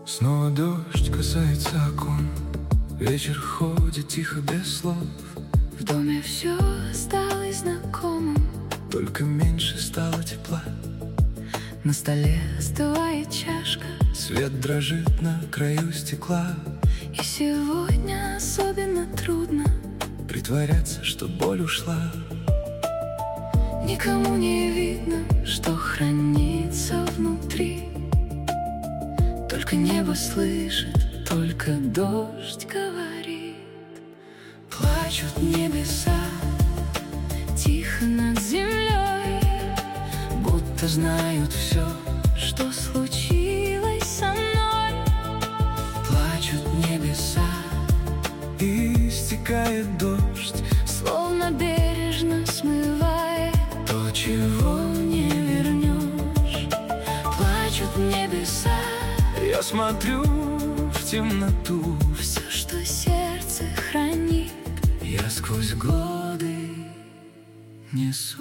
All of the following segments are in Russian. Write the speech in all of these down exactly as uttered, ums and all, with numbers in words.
Снова дождь касается окон, вечер ходит тихо без слов. В доме все осталось знакомым, только меньше стало тепла. На столе остывает чашка, свет дрожит на краю стекла. и сегодня особенно трудно притворяться, что боль ушла. Никому не видно, что хранится внутри. Только небо слышит, только дождь говорит. Плачут небеса тихо над землей, будто знают все, что случилось со мной. Плачут небеса, и стекает дождь, словно бережно смывает то, чего не вернешь. Плачут небеса, я смотрю в темноту. все, что сердце хранит, я сквозь годы несу.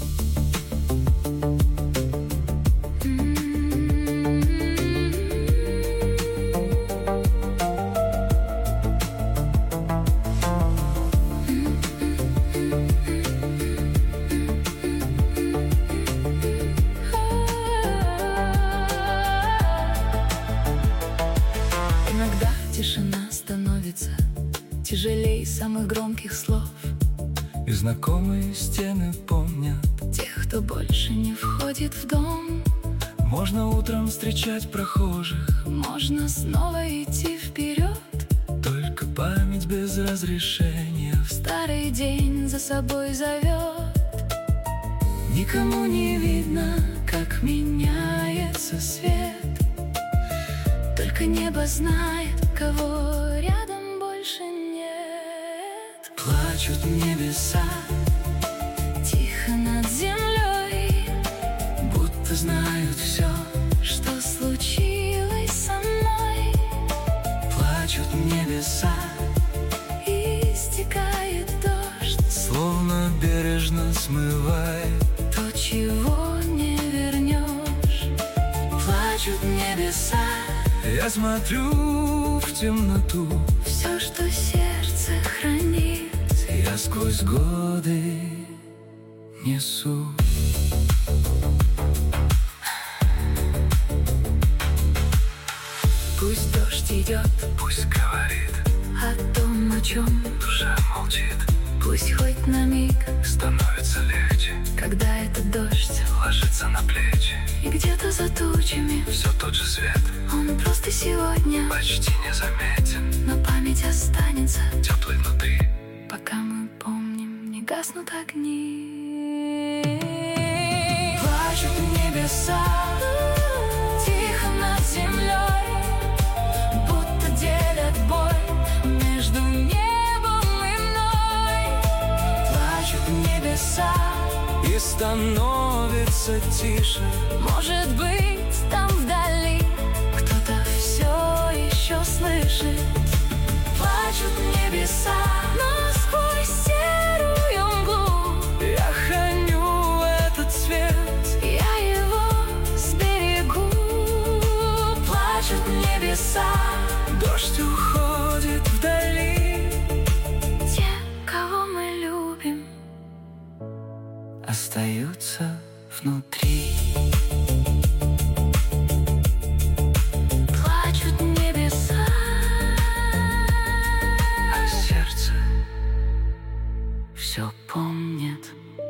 Иногда тишина становится тяжелей самых громких слов. И знакомые стены помнят Тех, кто больше не входит в дом. можно утром встречать прохожих, Можно снова идти вперед. только память без разрешения Старый день за собой зовет. Никому не видно, как меняется свет. Только небо знает, кого рядом больше нет. плачут небеса, Тихо над землей, будто знают все. что случилось со мной. Плачут небеса, И стекает дождь, словно бережно смывает то, чего не вернешь. плачут небеса. Я смотрю в темноту, Все, что сердце хранит, я сквозь годы несу. пусть дождь идет Пусть говорит, о том, о чем. душа молчит, Пусть хоть на миг, становится легче, когда этот дождь ложится на плечи. и где-то за тучами Все тот же свет, он просто сегодня, почти незаметен, но память останется, теплый внутри. пока мы помним, не гаснут огни. Плачут небеса тихо над землей, будто делят боль между небом и мной. Плачут небеса, И становится тише, может быть, там вдали кто-то все еще слышит. Плачут небеса, но сквозь серую мглу я храню этот свет. я его сберегу. Плачут небеса, Дождь уходит вдали, те, кого мы любим, остаются внутри. плачут небеса, А сердце все помнит.